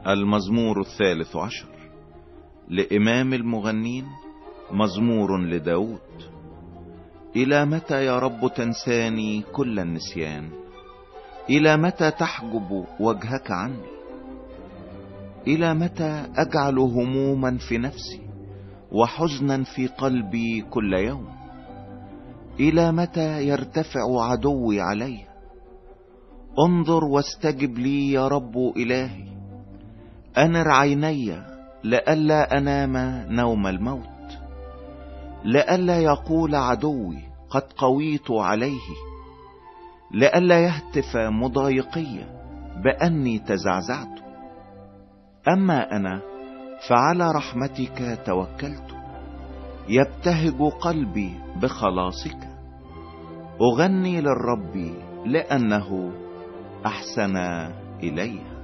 المزمور 13 لإمام المغنين، مزمور لداود. إلى متى يا رب تنساني كل النسيان؟ إلى متى تحجب وجهك عني؟ إلى متى أجعل هموما في نفسي وحزنا في قلبي كل يوم؟ إلى متى يرتفع عدوي علي؟ انظر واستجب لي يا رب إلهي. أنر عيني لئلا أنام نوم الموت، لئلا يقول عدوي قد قويت عليه، لئلا يهتف مضايقي بأني تزعزعت. أما أنا فعلى رحمتك توكلت، يبتهج قلبي بخلاصك. أغني للرب لأنه أحسن إلي.